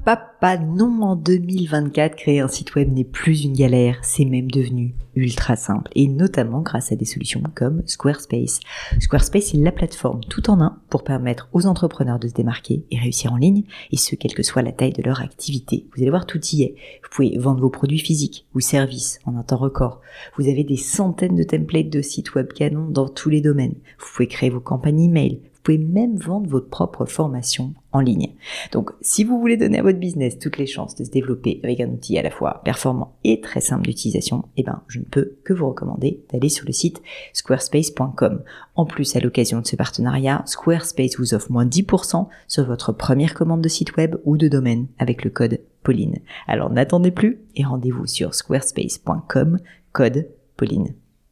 papa, non, en 2024, créer un site web n'est plus une galère, c'est même devenu ultra simple, et notamment grâce à des solutions comme Squarespace. Squarespace est la plateforme tout en un pour permettre aux entrepreneurs de se démarquer et réussir en ligne, et ce, quelle que soit la taille de leur activité. Vous allez voir, tout y est. Vous pouvez vendre vos produits physiques ou services en un temps record. Vous avez des centaines de templates de sites web canons dans tous les domaines. Vous pouvez créer vos campagnes email. Vous pouvez même vendre votre propre formation en ligne. Donc, si vous voulez donner à votre business toutes les chances de se développer avec un outil à la fois performant et très simple d'utilisation, je ne peux que vous recommander d'aller sur le site squarespace.com. En plus, à l'occasion de ce partenariat, Squarespace vous offre moins 10% sur votre première commande de site web ou de domaine avec le code Pauline. Alors, n'attendez plus et rendez-vous sur squarespace.com, code Pauline.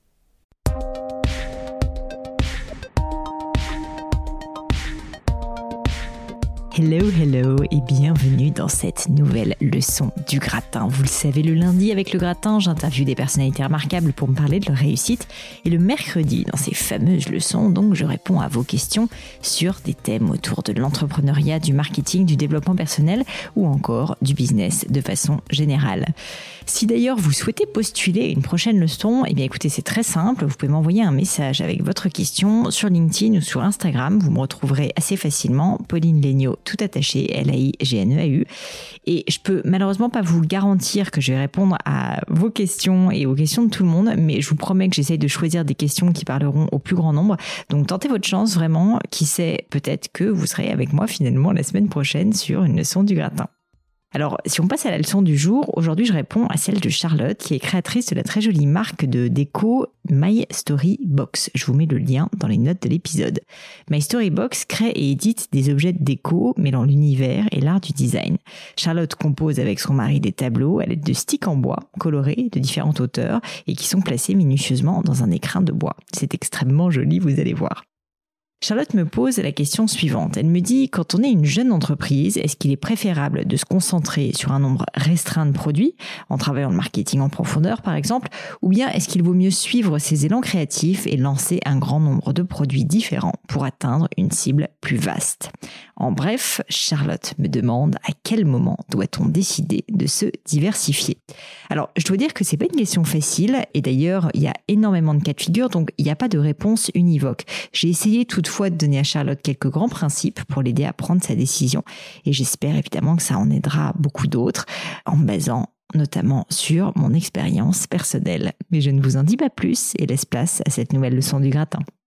Hello et bienvenue dans cette nouvelle leçon du gratin. Vous le savez, le lundi avec le gratin, j'interviewe des personnalités remarquables pour me parler de leur réussite. Et le mercredi, dans ces fameuses leçons, donc, je réponds à vos questions sur des thèmes autour de l'entrepreneuriat, du marketing, du développement personnel ou encore du business de façon générale. Si d'ailleurs vous souhaitez postuler une prochaine leçon, écoutez, c'est très simple. Vous pouvez m'envoyer un message avec votre question sur LinkedIn ou sur Instagram. Vous me retrouverez assez facilement, Pauline Léniaud, tout attaché, L-A-I-G-N-E-A-U. Et je peux malheureusement pas vous garantir que je vais répondre à vos questions et aux questions de tout le monde, mais je vous promets que j'essaye de choisir des questions qui parleront au plus grand nombre. Donc tentez votre chance vraiment. Qui sait, peut-être que vous serez avec moi finalement la semaine prochaine sur une leçon du gratin. Alors, si on passe à la leçon du jour, aujourd'hui je réponds à celle de Charlotte, qui est créatrice de la très jolie marque de déco My Story Box. Je vous mets le lien dans les notes de l'épisode. My Story Box crée et édite des objets de déco mêlant l'univers et l'art du design. Charlotte compose avec son mari des tableaux à l'aide de sticks en bois, colorés de différentes hauteurs et qui sont placés minutieusement dans un écrin de bois. C'est extrêmement joli, vous allez voir. Charlotte me pose la question suivante. Elle me dit, quand on est une jeune entreprise, est-ce qu'il est préférable de se concentrer sur un nombre restreint de produits, en travaillant le marketing en profondeur par exemple, ou bien est-ce qu'il vaut mieux suivre ses élans créatifs et lancer un grand nombre de produits différents pour atteindre une cible plus vaste? En bref, Charlotte me demande à quel moment doit-on décider de se diversifier. Alors, je dois dire que c'est pas une question facile, et d'ailleurs, il y a énormément de cas de figure, donc il n'y a pas de réponse univoque. J'ai essayé toutefois de donner à Charlotte quelques grands principes pour l'aider à prendre sa décision, et j'espère évidemment que ça en aidera beaucoup d'autres, en me basant notamment sur mon expérience personnelle. Mais je ne vous en dis pas plus et laisse place à cette nouvelle leçon du gratin.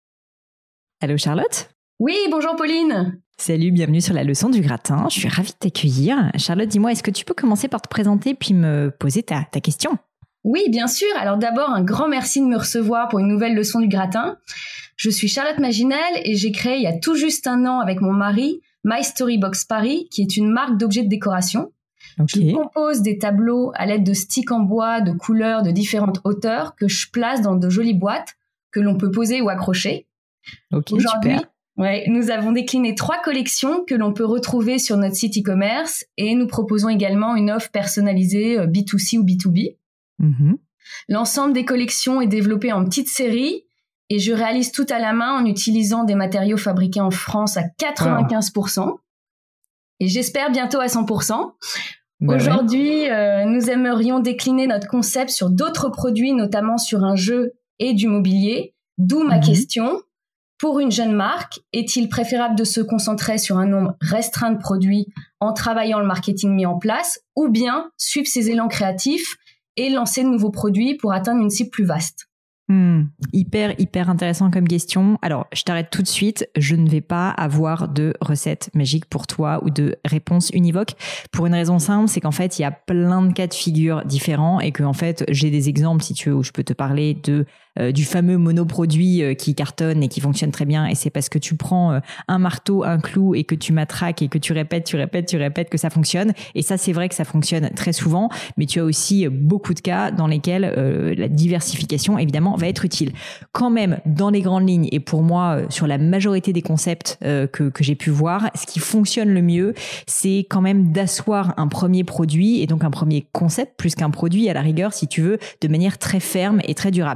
Allô Charlotte ? Oui, bonjour Pauline. Salut, bienvenue sur la leçon du gratin. Je suis ravie de t'accueillir. Charlotte, dis-moi, est-ce que tu peux commencer par te présenter puis me poser ta question ? Oui, bien sûr. Alors d'abord, un grand merci de me recevoir pour une nouvelle leçon du gratin. Je suis Charlotte Maginel et j'ai créé il y a tout juste un an avec mon mari My Story Box Paris, qui est une marque d'objets de décoration. Okay. Je compose des tableaux à l'aide de sticks en bois, de couleurs de différentes hauteurs que je place dans de jolies boîtes que l'on peut poser ou accrocher. Ok, aujourd'hui, super. Nous avons décliné 3 collections que l'on peut retrouver sur notre site e-commerce et nous proposons également une offre personnalisée B2C ou B2B. Mm-hmm. L'ensemble des collections est développé en petites séries et je réalise tout à la main en utilisant des matériaux fabriqués en France à 95%. Wow. Et j'espère bientôt à 100%. Aujourd'hui, nous aimerions décliner notre concept sur d'autres produits, notamment sur un jeu et du mobilier, d'où ma question. Pour une jeune marque, est-il préférable de se concentrer sur un nombre restreint de produits en travaillant le marketing mis en place, ou bien suivre ses élans créatifs et lancer de nouveaux produits pour atteindre une cible plus vaste? Hyper intéressant comme question. Alors, je t'arrête tout de suite. Je ne vais pas avoir de recette magique pour toi ou de réponse univoque. Pour une raison simple, c'est qu'en fait, il y a plein de cas de figure différents et que, en fait, j'ai des exemples, si tu veux, où je peux te parler du fameux monoproduit qui cartonne et qui fonctionne très bien. Et c'est parce que tu prends un marteau, un clou et que tu matraques et que tu répètes que ça fonctionne. Et ça, c'est vrai que ça fonctionne très souvent. Mais tu as aussi beaucoup de cas dans lesquels la diversification, évidemment, va être utile. Quand même, dans les grandes lignes, et pour moi, sur la majorité des concepts que j'ai pu voir, ce qui fonctionne le mieux, c'est quand même d'asseoir un premier produit et donc un premier concept, plus qu'un produit à la rigueur, si tu veux, de manière très ferme et très durable. Et donc,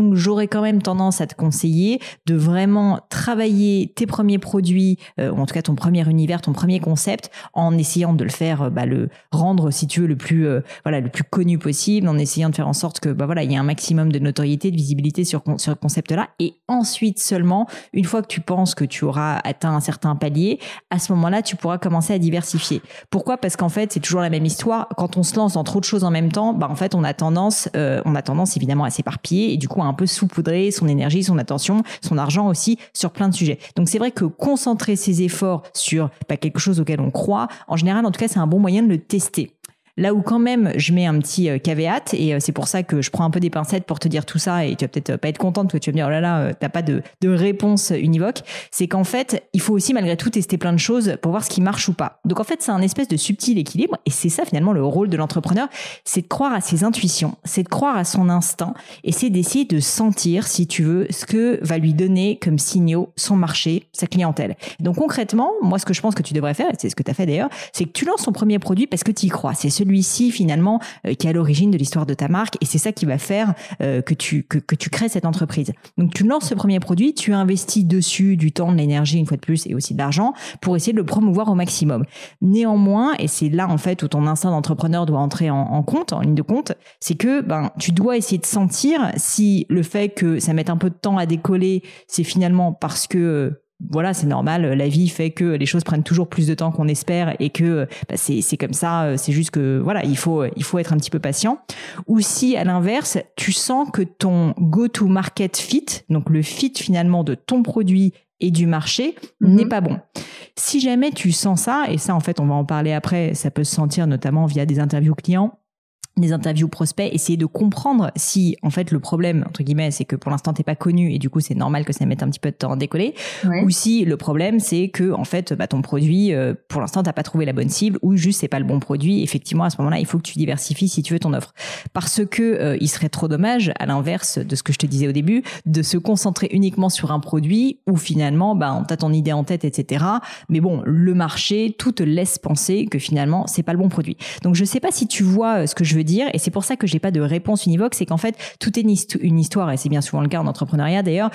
donc j'aurais quand même tendance à te conseiller de vraiment travailler tes premiers produits, ou en tout cas ton premier univers, ton premier concept, en essayant de le faire, le rendre, si tu veux, le plus connu possible, en essayant de faire en sorte que il y a un maximum de notoriété, de visibilité sur ce concept-là. Et ensuite seulement, une fois que tu penses que tu auras atteint un certain palier, à ce moment-là, tu pourras commencer à diversifier. Pourquoi ? Parce qu'en fait, c'est toujours la même histoire. Quand on se lance dans trop de choses en même temps, en fait, on a tendance évidemment à s'éparpiller et du coup à un peu saupoudrer son énergie, son attention, son argent aussi sur plein de sujets. Donc c'est vrai que concentrer ses efforts sur quelque chose auquel on croit, en général, en tout cas, c'est un bon moyen de le tester. Là où quand même je mets un petit caveat, et c'est pour ça que je prends un peu des pincettes pour te dire tout ça, et tu vas peut-être pas être contente parce que tu vas me dire oh là là, t'as pas de réponse univoque, c'est qu'en fait il faut aussi malgré tout tester plein de choses pour voir ce qui marche ou pas. Donc en fait c'est un espèce de subtil équilibre, et c'est ça finalement le rôle de l'entrepreneur, c'est de croire à ses intuitions, c'est de croire à son instinct, et c'est d'essayer de sentir, si tu veux, ce que va lui donner comme signaux son marché, sa clientèle. Donc concrètement, moi ce que je pense que tu devrais faire, et c'est ce que tu as fait d'ailleurs, c'est que tu lances ton premier produit parce que tu y crois. C'est celui-ci finalement qui est à l'origine de l'histoire de ta marque, et c'est ça qui va faire que tu crées cette entreprise. Donc tu lances ce premier produit, tu investis dessus du temps, de l'énergie une fois de plus, et aussi de l'argent pour essayer de le promouvoir au maximum. Néanmoins, et c'est là en fait où ton instinct d'entrepreneur doit entrer en ligne de compte, c'est que tu dois essayer de sentir si le fait que ça mette un peu de temps à décoller, c'est finalement parce que c'est normal, la vie fait que les choses prennent toujours plus de temps qu'on espère, et que c'est comme ça, c'est juste que il faut être un petit peu patient. Ou si à l'inverse, tu sens que ton go-to-market fit, donc le fit finalement de ton produit et du marché, n'est pas bon. Si jamais tu sens ça, et ça en fait on va en parler après, ça peut se sentir notamment via des interviews clients, des interviews prospects, essayer de comprendre si en fait le problème entre guillemets c'est que pour l'instant t'es pas connu et du coup c'est normal que ça mette un petit peu de temps à décoller, ou si le problème c'est que en fait ton produit pour l'instant t'as pas trouvé la bonne cible, ou juste c'est pas le bon produit. Effectivement à ce moment-là il faut que tu diversifies si tu veux ton offre, parce que il serait trop dommage, à l'inverse de ce que je te disais au début, de se concentrer uniquement sur un produit où finalement t'as ton idée en tête, etc. Mais bon, le marché tout te laisse penser que finalement c'est pas le bon produit. Donc je sais pas si tu vois ce que je veux dire, et c'est pour ça que j'ai pas de réponse univoque. C'est qu'en fait tout est une histoire, et c'est bien souvent le cas en entrepreneuriat d'ailleurs,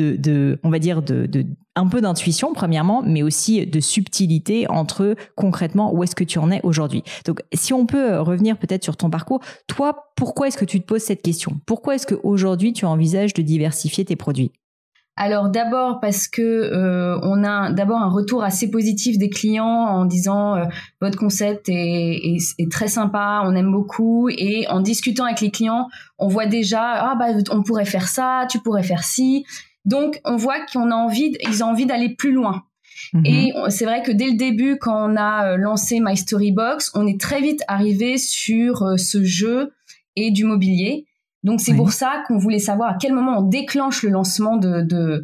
on va dire de un peu d'intuition premièrement, mais aussi de subtilité entre concrètement où est-ce que tu en es aujourd'hui. Donc si on peut revenir peut-être sur ton parcours, toi pourquoi est-ce que tu te poses cette question? Pourquoi est-ce qu'aujourd'hui tu envisages de diversifier tes produits? Alors d'abord parce que on a d'abord un retour assez positif des clients en disant votre concept est très sympa, on aime beaucoup, et en discutant avec les clients, on voit déjà on pourrait faire ça, tu pourrais faire ci. Donc on voit qu'ils ont envie d'aller plus loin. Et c'est vrai que dès le début, quand on a lancé My Storybox, on est très vite arrivé sur ce jeu et du mobilier. Donc c'est pour ça qu'on voulait savoir à quel moment on déclenche le lancement de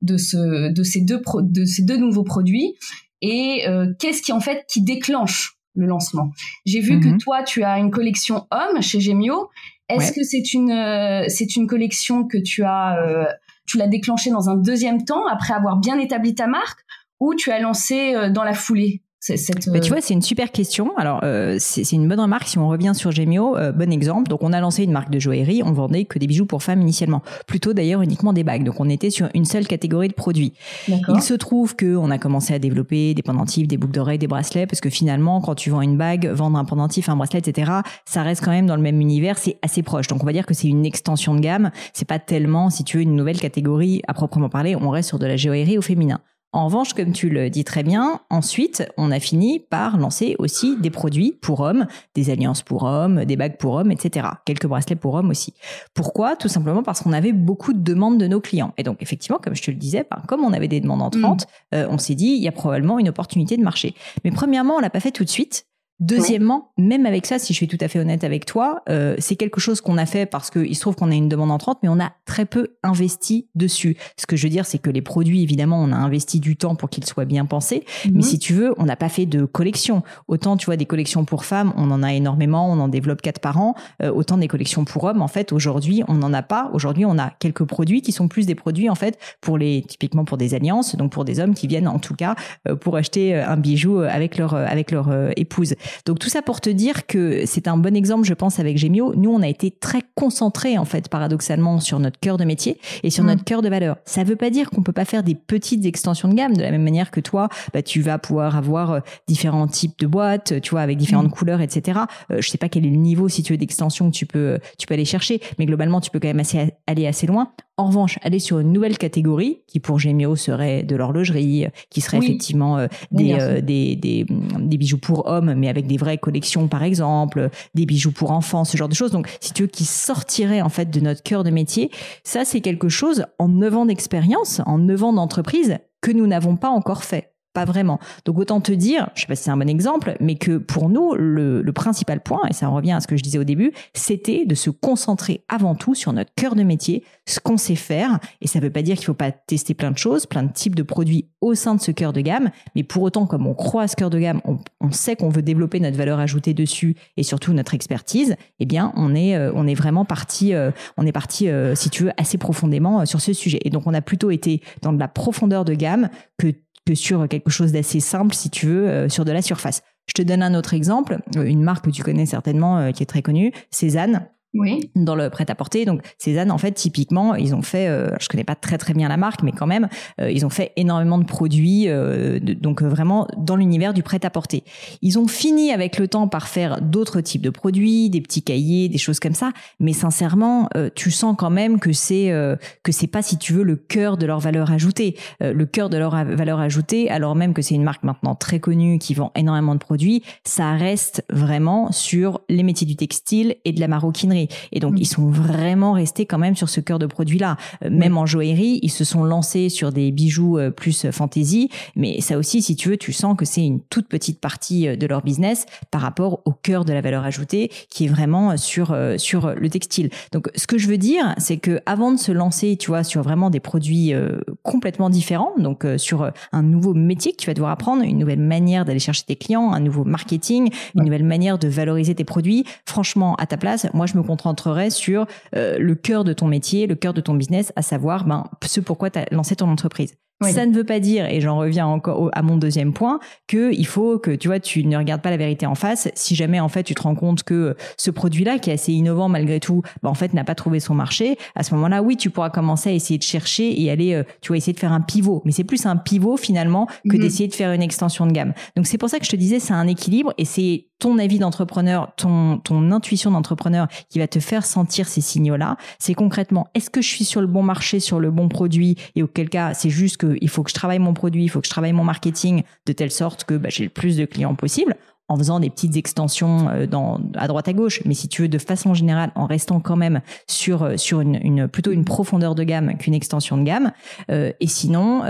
ces deux nouveaux produits, et qu'est-ce qui déclenche le lancement. J'ai vu que toi tu as une collection homme chez Gemio. Est-ce que c'est une collection que tu l'as déclenchée dans un deuxième temps après avoir bien établi ta marque, ou tu as lancé dans la foulée? Tu vois, c'est une super question. Alors, c'est une bonne remarque. Si on revient sur Gemio, bon exemple. Donc, on a lancé une marque de joaillerie. On vendait que des bijoux pour femmes initialement. Plutôt d'ailleurs uniquement des bagues. Donc, on était sur une seule catégorie de produits. D'accord. Il se trouve qu'on a commencé à développer des pendentifs, des boucles d'oreilles, des bracelets, parce que finalement, quand tu vends une bague, vendre un pendentif, un bracelet, etc., ça reste quand même dans le même univers. C'est assez proche. Donc, on va dire que c'est une extension de gamme. C'est pas tellement, si tu veux, une nouvelle catégorie à proprement parler. On reste sur de la joaillerie au féminin. En revanche, comme tu le dis très bien, ensuite, on a fini par lancer aussi des produits pour hommes, des alliances pour hommes, des bagues pour hommes, etc. Quelques bracelets pour hommes aussi. Pourquoi ? Tout simplement parce qu'on avait beaucoup de demandes de nos clients. Et donc, effectivement, comme je te le disais, comme on avait des demandes entrantes, on s'est dit, il y a probablement une opportunité de marché. Mais premièrement, on l'a pas fait tout de suite. Deuxièmement, même avec ça, si je suis tout à fait honnête avec toi, c'est quelque chose qu'on a fait parce qu'il se trouve qu'on a une demande entrante, mais on a très peu investi dessus. Ce que je veux dire, c'est que les produits, évidemment, on a investi du temps pour qu'ils soient bien pensés, mais si tu veux, on n'a pas fait de collection. Autant, tu vois, des collections pour femmes, on en a énormément, on en développe 4 par an. Autant des collections pour hommes, en fait, aujourd'hui, on n'en a pas. Aujourd'hui, on a quelques produits qui sont plus des produits, en fait, typiquement pour des alliances, donc pour des hommes qui viennent, en tout cas, pour acheter un bijou avec leur épouse. Donc tout ça pour te dire que c'est un bon exemple, je pense, avec Gemio. Nous, on a été très concentrés, en fait, paradoxalement, sur notre cœur de métier et sur notre cœur de valeur. Ça veut pas dire qu'on peut pas faire des petites extensions de gamme, de la même manière que toi, tu vas pouvoir avoir différents types de boîtes, tu vois, avec différentes couleurs, etc. Je sais pas quel est le niveau, si tu veux, d'extension que tu peux aller chercher, mais globalement, tu peux quand même aller assez loin. En revanche, aller sur une nouvelle catégorie qui pour Gemio serait de l'horlogerie, qui serait effectivement des bijoux pour hommes, mais avec des vraies collections par exemple, des bijoux pour enfants, ce genre de choses. Donc, si tu veux, qui sortirait en fait de notre cœur de métier, ça c'est quelque chose en 9 ans d'expérience, en 9 ans d'entreprise que nous n'avons pas encore fait. Pas vraiment. Donc autant te dire, je sais pas si c'est un bon exemple, mais que pour nous, le principal point, et ça en revient à ce que je disais au début, c'était de se concentrer avant tout sur notre cœur de métier, ce qu'on sait faire. Et ça veut pas dire qu'il faut pas tester plein de choses, plein de types de produits au sein de ce cœur de gamme. Mais pour autant, comme on croit à ce cœur de gamme, on sait qu'on veut développer notre valeur ajoutée dessus et surtout notre expertise. Eh bien, on est vraiment parti, si tu veux, assez profondément sur ce sujet. Et donc, on a plutôt été dans de la profondeur de gamme que sur quelque chose d'assez simple, si tu veux, sur de la surface. Je te donne un autre exemple, une marque que tu connais certainement, qui est très connue, Cézanne. Oui. Dans le prêt-à-porter. Donc, Cézanne, en fait, typiquement, ils ont fait, je connais pas très très bien la marque, mais quand même, ils ont fait énormément de produits, donc vraiment dans l'univers du prêt-à-porter. Ils ont fini avec le temps par faire d'autres types de produits, des petits cahiers, des choses comme ça. Mais sincèrement, tu sens quand même que c'est pas, si tu veux, le cœur de leur valeur ajoutée. Le cœur de leur valeur ajoutée, alors même que c'est une marque maintenant très connue qui vend énormément de produits, ça reste vraiment sur les métiers du textile et de la maroquinerie. Et donc, ils sont vraiment restés quand même sur ce cœur de produit-là. Même en joaillerie, ils se sont lancés sur des bijoux plus fantaisie. Mais ça aussi, si tu veux, tu sens que c'est une toute petite partie de leur business par rapport au cœur de la valeur ajoutée qui est vraiment sur le textile. Donc, ce que je veux dire, c'est que avant de se lancer, tu vois, sur vraiment des produits complètement différents, donc sur un nouveau métier que tu vas devoir apprendre, une nouvelle manière d'aller chercher tes clients, un nouveau marketing, une nouvelle manière de valoriser tes produits, franchement, à ta place, moi, je me concentrerais sur le cœur de ton métier, le cœur de ton business, à savoir ce pourquoi tu as lancé ton entreprise. Oui. Ça ne veut pas dire, et j'en reviens encore à mon deuxième point, que il faut que, tu vois, tu ne regardes pas la vérité en face. Si jamais, en fait, tu te rends compte que ce produit-là, qui est assez innovant malgré tout, en fait, n'a pas trouvé son marché, à ce moment-là, oui, tu pourras commencer à essayer de chercher et aller, tu vas essayer de faire un pivot. Mais c'est plus un pivot, finalement, que d'essayer de faire une extension de gamme. Donc, c'est pour ça que je te disais, c'est un équilibre et c'est ton avis d'entrepreneur, ton intuition d'entrepreneur qui va te faire sentir ces signaux-là. C'est concrètement, est-ce que je suis sur le bon marché, sur le bon produit, et auquel cas, c'est juste que il faut que je travaille mon produit, il faut que je travaille mon marketing de telle sorte que j'ai le plus de clients possible, en faisant des petites extensions à droite à gauche, mais si tu veux, de façon générale, en restant quand même sur plutôt une profondeur de gamme qu'une extension de gamme. Et sinon,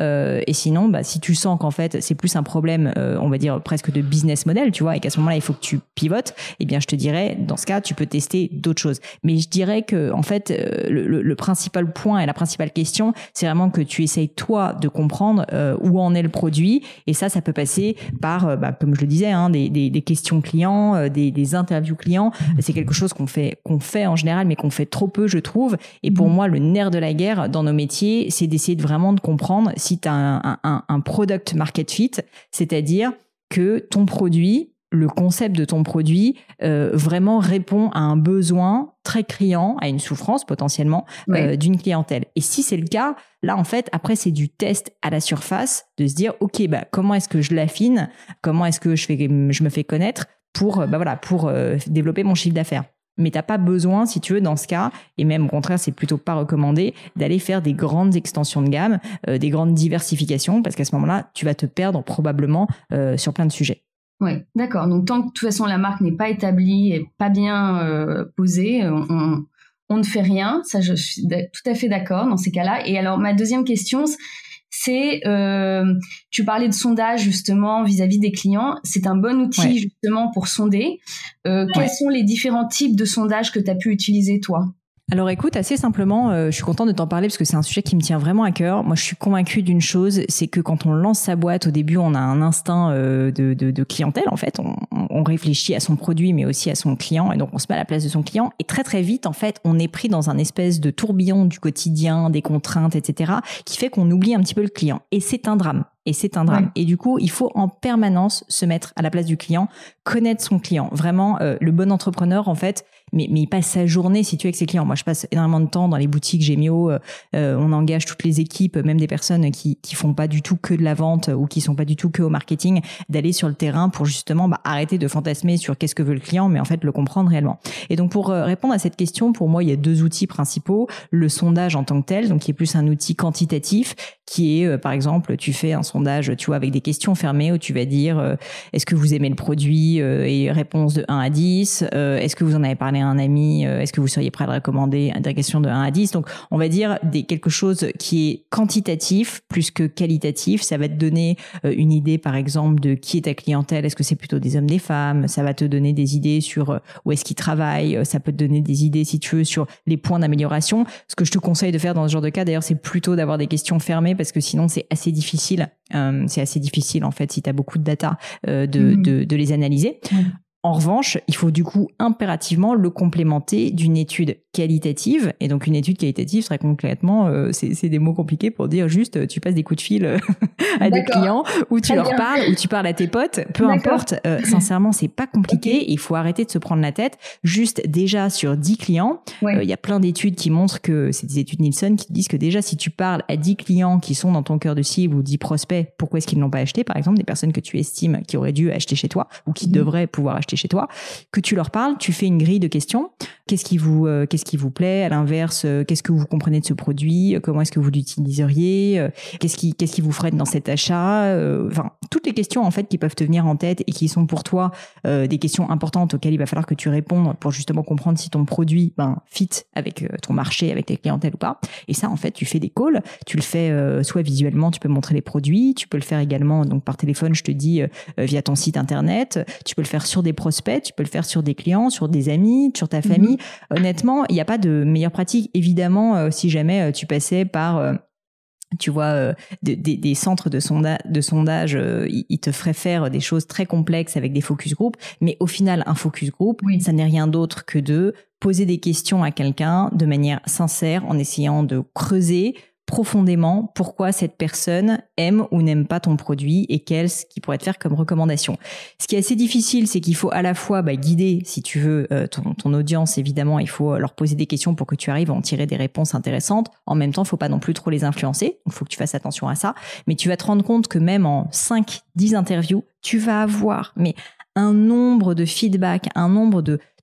si tu sens qu'en fait c'est plus un problème, on va dire presque de business model, tu vois, et qu'à ce moment-là il faut que tu pivotes, eh bien je te dirais, dans ce cas, tu peux tester d'autres choses. Mais je dirais que en fait, le principal point et la principale question, c'est vraiment que tu essayes toi de comprendre où en est le produit, et ça peut passer par, comme je le disais, des questions clients, des interviews clients. C'est quelque chose qu'on fait en général, mais qu'on fait trop peu, je trouve. Et pour moi, le nerf de la guerre dans nos métiers, c'est d'essayer vraiment de comprendre si tu as un product market fit, c'est-à-dire que ton produit, le concept de ton produit vraiment répond à un besoin très criant, à une souffrance potentiellement d'une clientèle. Et si c'est le cas, là en fait, après c'est du test à la surface, de se dire ok, comment est-ce que je l'affine, comment est-ce que je me fais connaître pour développer mon chiffre d'affaires. Mais t'as pas besoin, si tu veux, dans ce cas, et même au contraire, c'est plutôt pas recommandé, d'aller faire des grandes extensions de gamme, des grandes diversifications, parce qu'à ce moment-là, tu vas te perdre probablement sur plein de sujets. Oui, d'accord. Donc, tant que de toute façon la marque n'est pas établie et pas bien posée, on ne fait rien. Ça, je suis tout à fait d'accord dans ces cas-là. Et alors, ma deuxième question, c'est, tu parlais de sondage justement vis-à-vis des clients. C'est un bon outil justement pour sonder. Quels sont les différents types de sondages que tu as pu utiliser, toi ? Alors écoute, assez simplement, je suis contente de t'en parler parce que c'est un sujet qui me tient vraiment à cœur. Moi, je suis convaincue d'une chose, c'est que quand on lance sa boîte, au début, on a un instinct de clientèle, en fait. On réfléchit à son produit, mais aussi à son client, et donc on se met à la place de son client. Et très très vite, en fait, on est pris dans un espèce de tourbillon du quotidien, des contraintes, etc., qui fait qu'on oublie un petit peu le client. Et c'est un drame. Et c'est un drame. Ouais. Et du coup, il faut en permanence se mettre à la place du client, connaître son client. Vraiment, le bon entrepreneur, en fait, mais il passe sa journée, si tu es avec ses clients. Moi, je passe énormément de temps dans les boutiques Gémio. On engage toutes les équipes, même des personnes qui font pas du tout que de la vente ou qui sont pas du tout que au marketing, d'aller sur le terrain pour justement arrêter de fantasmer sur qu'est-ce que veut le client, mais en fait le comprendre réellement. Et donc, pour répondre à cette question, pour moi, il y a 2 outils principaux. Le sondage en tant que tel, donc qui est plus un outil quantitatif, qui est, par exemple, tu fais un sondage, tu vois, avec des questions fermées où tu vas dire est-ce que vous aimez le produit et réponse de 1 à 10, est-ce que vous en avez parlé à un ami, est-ce que vous seriez prêt à le recommander, des questions de 1 à 10. Donc, on va dire quelque chose qui est quantitatif plus que qualitatif. Ça va te donner une idée, par exemple, de qui est ta clientèle. Est-ce que c'est plutôt des hommes, des femmes? Ça va te donner des idées sur où est-ce qu'ils travaillent. Ça peut te donner des idées, si tu veux, sur les points d'amélioration. Ce que je te conseille de faire dans ce genre de cas, d'ailleurs, c'est plutôt d'avoir des questions fermées parce que sinon, c'est assez difficile. C'est assez difficile, en fait, si tu as beaucoup de data, de les analyser. En revanche, il faut du coup impérativement le complémenter d'une étude qualitative. Et donc, une étude qualitative, très concrètement, c'est des mots compliqués pour dire juste, tu passes des coups de fil à des clients, ou tu leur parles, ou tu parles à tes potes, peu importe. Sincèrement, c'est pas compliqué. Il faut arrêter de se prendre la tête. Juste déjà sur 10 clients, y a plein d'études qui montrent que, c'est des études Nielsen qui disent que déjà, si tu parles à 10 clients qui sont dans ton cœur de cible ou 10 prospects, pourquoi est-ce qu'ils n'ont pas acheté? Par exemple, des personnes que tu estimes qui auraient dû acheter chez toi ou qui devraient pouvoir acheter chez toi, que tu leur parles, tu fais une grille de questions. Qu'est-ce qui vous plaît? À l'inverse, qu'est-ce que vous comprenez de ce produit? Comment est-ce que vous l'utiliseriez? Qu'est-ce qui vous freine dans cet achat? Enfin, toutes les questions, en fait, qui peuvent te venir en tête et qui sont pour toi, des questions importantes auxquelles il va falloir que tu répondes pour justement comprendre si ton produit, fit avec ton marché, avec tes clientèles ou pas. Et ça, en fait, tu fais des calls. Tu le fais, soit visuellement, tu peux montrer les produits. Tu peux le faire également, donc, par téléphone, je te dis, via ton site internet. Tu peux le faire sur des prospects. Tu peux le faire sur des clients, sur des amis, sur ta famille. Honnêtement, il n'y a pas de meilleure pratique. Évidemment, si jamais tu passais par tu vois, des centres de sondage, ils te feraient faire des choses très complexes avec des focus group. Mais au final, un focus group, ça n'est rien d'autre que de poser des questions à quelqu'un de manière sincère, en essayant de creuser profondément pourquoi cette personne aime ou n'aime pas ton produit et ce qui pourrait te faire comme recommandation. Ce qui est assez difficile, c'est qu'il faut à la fois guider, si tu veux, ton audience, évidemment, il faut leur poser des questions pour que tu arrives à en tirer des réponses intéressantes. En même temps, il ne faut pas non plus trop les influencer, donc il faut que tu fasses attention à ça. Mais tu vas te rendre compte que même en 5-10 interviews, tu vas avoir un nombre de feedback, un nombre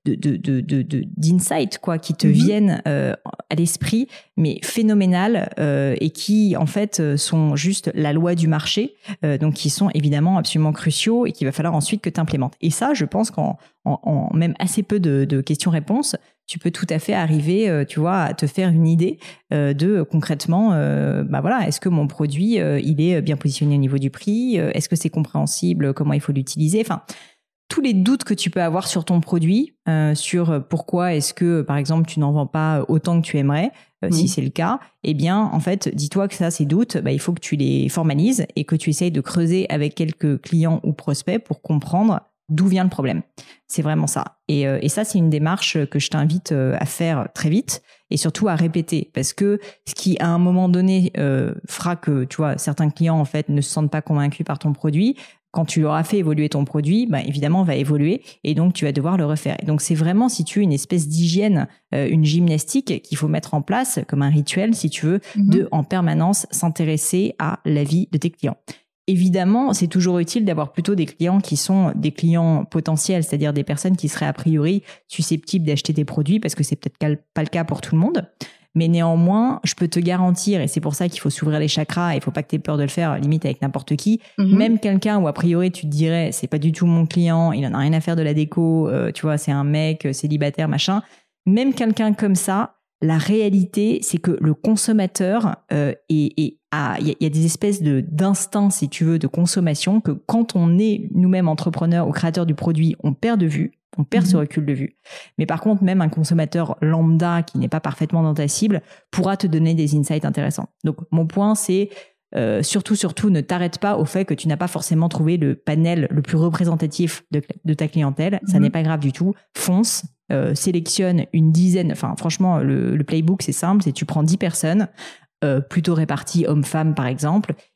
d'insights qui te viennent à l'esprit, mais phénoménal, et qui en fait sont juste la loi du marché, donc qui sont évidemment absolument cruciaux et qu'il va falloir ensuite que tu implémentes. Et ça, je pense qu'en même assez peu de questions-réponses, tu peux tout à fait arriver, tu vois, à te faire une idée de concrètement, est-ce que mon produit il est bien positionné au niveau du prix, est-ce que c'est compréhensible, comment il faut l'utiliser, enfin tous les doutes que tu peux avoir sur ton produit, sur pourquoi est-ce que, par exemple, tu n'en vends pas autant que tu aimerais, si c'est le cas, eh bien, en fait, dis-toi que ces doutes, il faut que tu les formalises et que tu essayes de creuser avec quelques clients ou prospects pour comprendre d'où vient le problème. C'est vraiment ça. Et ça, c'est une démarche que je t'invite à faire très vite et surtout à répéter, parce que ce qui, à un moment donné, fera que, tu vois, certains clients, en fait, ne se sentent pas convaincus par ton produit, quand tu leur as fait évoluer ton produit, évidemment, va évoluer et donc tu vas devoir le refaire. Et donc, c'est vraiment, si tu veux, une espèce d'hygiène, une gymnastique qu'il faut mettre en place comme un rituel, si tu veux, de en permanence s'intéresser à la vie de tes clients. Évidemment, c'est toujours utile d'avoir plutôt des clients qui sont des clients potentiels, c'est-à-dire des personnes qui seraient a priori susceptibles d'acheter tes produits, parce que c'est peut-être pas le cas pour tout le monde. Mais néanmoins, je peux te garantir, et c'est pour ça qu'il faut s'ouvrir les chakras, et il faut pas que tu aies peur de le faire, limite avec n'importe qui, même quelqu'un où a priori tu te dirais, c'est pas du tout mon client, il en a rien à faire de la déco, tu vois, c'est un mec célibataire, machin. Même quelqu'un comme ça, la réalité, c'est que le consommateur, il y a des espèces d'instincts, si tu veux, de consommation, que quand on est nous-mêmes entrepreneurs ou créateurs du produit, on perd de vue. On perd ce recul de vue. Mais par contre, même un consommateur lambda qui n'est pas parfaitement dans ta cible pourra te donner des insights intéressants. Donc, mon point, c'est surtout, ne t'arrête pas au fait que tu n'as pas forcément trouvé le panel le plus représentatif de ta clientèle. Ça n'est pas grave du tout. Fonce, sélectionne une dizaine. Enfin, franchement, le playbook, c'est simple. C'est tu prends 10 personnes, plutôt réparties hommes-femmes, par exemple,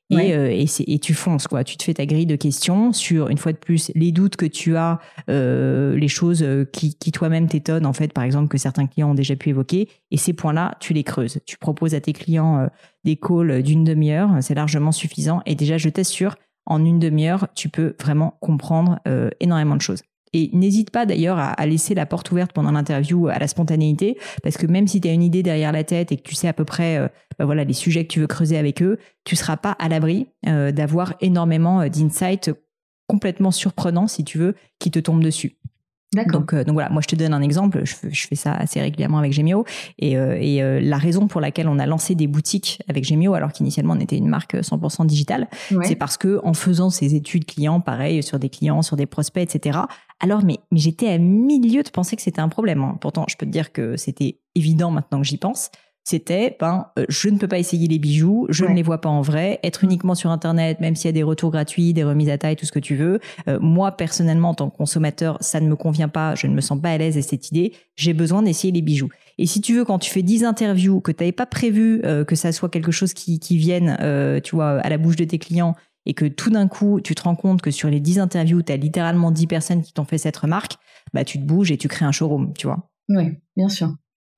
Et tu fonces, quoi. Tu te fais ta grille de questions sur, une fois de plus, les doutes que tu as, les choses qui toi-même t'étonnent, en fait, par exemple, que certains clients ont déjà pu évoquer. Et ces points-là, tu les creuses. Tu proposes à tes clients des calls d'une demi-heure. C'est largement suffisant. Et déjà, je t'assure, en une demi-heure, tu peux vraiment comprendre énormément de choses. Et n'hésite pas d'ailleurs à laisser la porte ouverte pendant l'interview à la spontanéité, parce que même si tu as une idée derrière la tête et que tu sais à peu près les sujets que tu veux creuser avec eux, tu seras pas à l'abri d'avoir énormément d'insights complètement surprenants, si tu veux, qui te tombent dessus. D'accord. Donc voilà, moi je te donne un exemple, je fais ça assez régulièrement avec Gemio et la raison pour laquelle on a lancé des boutiques avec Gemio alors qu'initialement on était une marque 100% digitale, c'est parce que en faisant ces études clients, pareil sur des clients, sur des prospects, etc. Alors mais j'étais à milieu de penser que c'était un problème. Hein. Pourtant je peux te dire que c'était évident maintenant que j'y pense. C'était, je ne peux pas essayer les bijoux, je ne les vois pas en vrai, être uniquement sur Internet, même s'il y a des retours gratuits, des remises à taille, tout ce que tu veux. Moi, personnellement, en tant que consommateur, ça ne me convient pas, je ne me sens pas à l'aise avec cette idée, j'ai besoin d'essayer les bijoux. Et si tu veux, quand tu fais 10 interviews, que tu n'avais pas prévu que ça soit quelque chose qui vienne, tu vois, à la bouche de tes clients, et que tout d'un coup, tu te rends compte que sur les 10 interviews, tu as littéralement 10 personnes qui t'ont fait cette remarque, tu te bouges et tu crées un showroom, tu vois. Oui, bien sûr.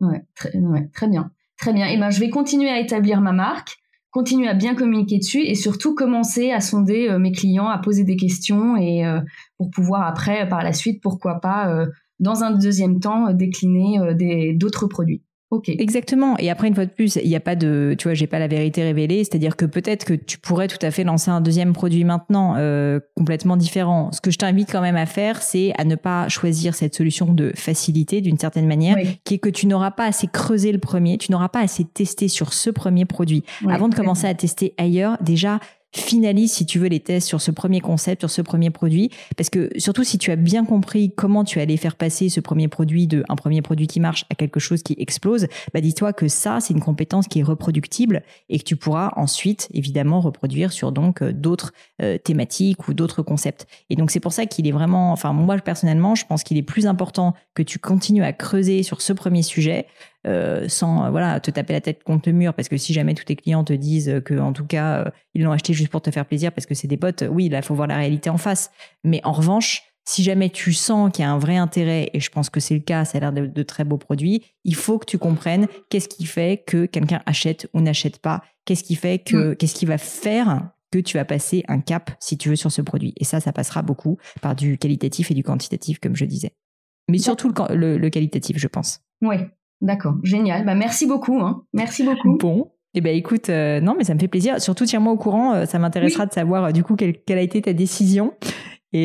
Très bien. Très bien. Et je vais continuer à établir ma marque, continuer à bien communiquer dessus et surtout commencer à sonder mes clients, à poser des questions et pour pouvoir après, par la suite, pourquoi pas, dans un deuxième temps, décliner d'autres produits. Ok. Exactement. Et après, une fois de plus, il n'y a pas de, tu vois, j'ai pas la vérité révélée. C'est-à-dire que peut-être que tu pourrais tout à fait lancer un deuxième produit maintenant, complètement différent. Ce que je t'invite quand même à faire, c'est à ne pas choisir cette solution de facilité d'une certaine manière, qui est que tu n'auras pas assez creusé le premier, tu n'auras pas assez testé sur ce premier produit. Avant de commencer à tester ailleurs, déjà, finalise, si tu veux, les tests sur ce premier concept, sur ce premier produit. Parce que surtout, si tu as bien compris comment tu allais faire passer ce premier produit un premier produit qui marche à quelque chose qui explose, dis-toi que ça, c'est une compétence qui est reproductible et que tu pourras ensuite, évidemment, reproduire sur donc d'autres thématiques ou d'autres concepts. Et donc, c'est pour ça qu'il est vraiment, moi, personnellement, je pense qu'il est plus important que tu continues à creuser sur ce premier sujet, sans te taper la tête contre le mur, parce que si jamais tous tes clients te disent que en tout cas ils l'ont acheté juste pour te faire plaisir parce que c'est des potes, oui, là il faut voir la réalité en face. Mais en revanche, si jamais tu sens qu'il y a un vrai intérêt, et je pense que c'est le cas, ça a l'air de très beaux produits, il faut que tu comprennes qu'est-ce qui fait que quelqu'un achète ou n'achète pas, qu'est-ce qui va faire que tu vas passer un cap, si tu veux, sur ce produit. Et ça passera beaucoup par du qualitatif et du quantitatif, comme je disais. Mais surtout le qualitatif, je pense. Oui. D'accord, génial. Merci beaucoup. Merci beaucoup. Bon, écoute, non, mais ça me fait plaisir. Surtout, tiens-moi au courant. Ça m'intéressera de savoir du coup quelle a été ta décision. Et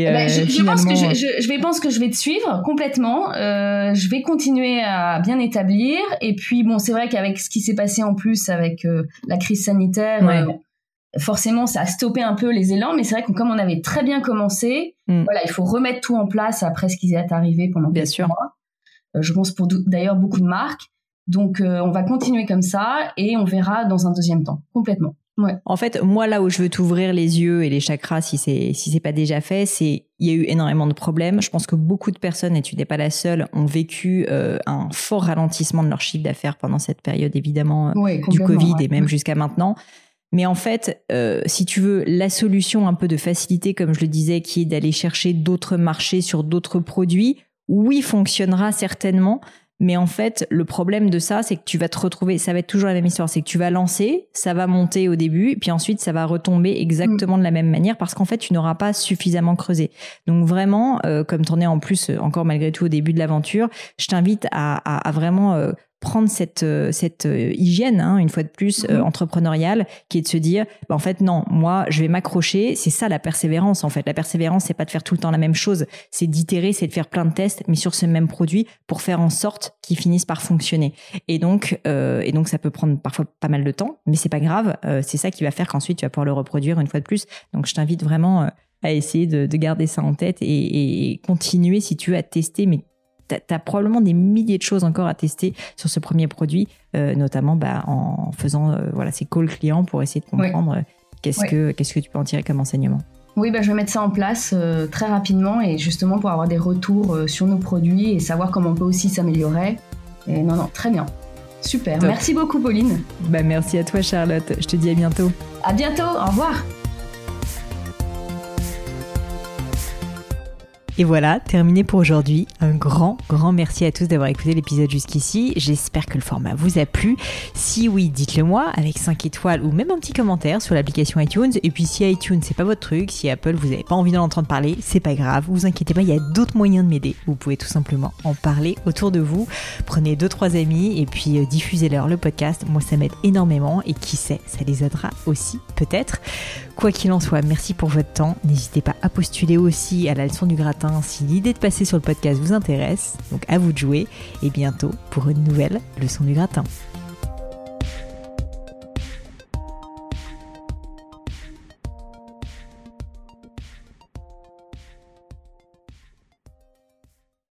je pense que je vais te suivre complètement. Je vais continuer à bien établir. Et puis c'est vrai qu'avec ce qui s'est passé en plus avec la crise sanitaire, forcément, ça a stoppé un peu les élans. Mais c'est vrai que comme on avait très bien commencé, il faut remettre tout en place après ce qui est arrivé pendant quelques mois. Je pense pour d'ailleurs beaucoup de marques. Donc, on va continuer comme ça et on verra dans un deuxième temps, complètement. Ouais. En fait, moi, là où je veux t'ouvrir les yeux et les chakras, si c'est pas déjà fait, il y a eu énormément de problèmes. Je pense que beaucoup de personnes, et tu n'es pas la seule, ont vécu un fort ralentissement de leur chiffre d'affaires pendant cette période, évidemment, du Covid et même jusqu'à maintenant. Mais en fait, si tu veux, la solution un peu de facilité, comme je le disais, qui est d'aller chercher d'autres marchés sur d'autres produits, oui, fonctionnera certainement, mais en fait, le problème de ça, c'est que tu vas te retrouver, ça va être toujours la même histoire, c'est que tu vas lancer, ça va monter au début, et puis ensuite, ça va retomber exactement de la même manière, parce qu'en fait, tu n'auras pas suffisamment creusé. Donc vraiment, comme tu en es en plus encore malgré tout au début de l'aventure, je t'invite à vraiment prendre cette hygiène, une fois de plus, entrepreneuriale, qui est de se dire, en fait, non, moi, je vais m'accrocher. C'est ça, la persévérance, en fait. La persévérance, c'est pas de faire tout le temps la même chose. C'est d'itérer, c'est de faire plein de tests, mais sur ce même produit, pour faire en sorte qu'il finisse par fonctionner. Et donc, ça peut prendre parfois pas mal de temps, mais c'est pas grave. C'est ça qui va faire qu'ensuite, tu vas pouvoir le reproduire une fois de plus. Donc, je t'invite vraiment à essayer de garder ça en tête et continuer, si tu veux, à tester, mais t'as probablement des milliers de choses encore à tester sur ce premier produit, notamment en faisant ces calls clients pour essayer de comprendre qu'est-ce que tu peux en tirer comme enseignement. Oui, je vais mettre ça en place très rapidement et justement pour avoir des retours sur nos produits et savoir comment on peut aussi s'améliorer. Et non, très bien. Super. Top. Merci beaucoup, Pauline. Merci à toi, Charlotte. Je te dis à bientôt. À bientôt, au revoir. Et voilà, terminé pour aujourd'hui. Un grand merci à tous d'avoir écouté l'épisode jusqu'ici. J'espère que le format vous a plu. Si oui, dites-le moi avec 5 étoiles ou même un petit commentaire sur l'application iTunes. Et puis si iTunes c'est pas votre truc, si Apple vous n'avez pas envie d'en entendre parler, c'est pas grave. Vous inquiétez pas, il y a d'autres moyens de m'aider. Vous pouvez tout simplement en parler autour de vous. Prenez 2-3 amis et puis diffusez-leur le podcast. Moi ça m'aide énormément et qui sait, ça les aidera aussi peut-être. Quoi qu'il en soit, merci pour votre temps. N'hésitez pas à postuler aussi à la leçon du gratin si l'idée de passer sur le podcast vous intéresse. Donc à vous de jouer et bientôt pour une nouvelle leçon du gratin.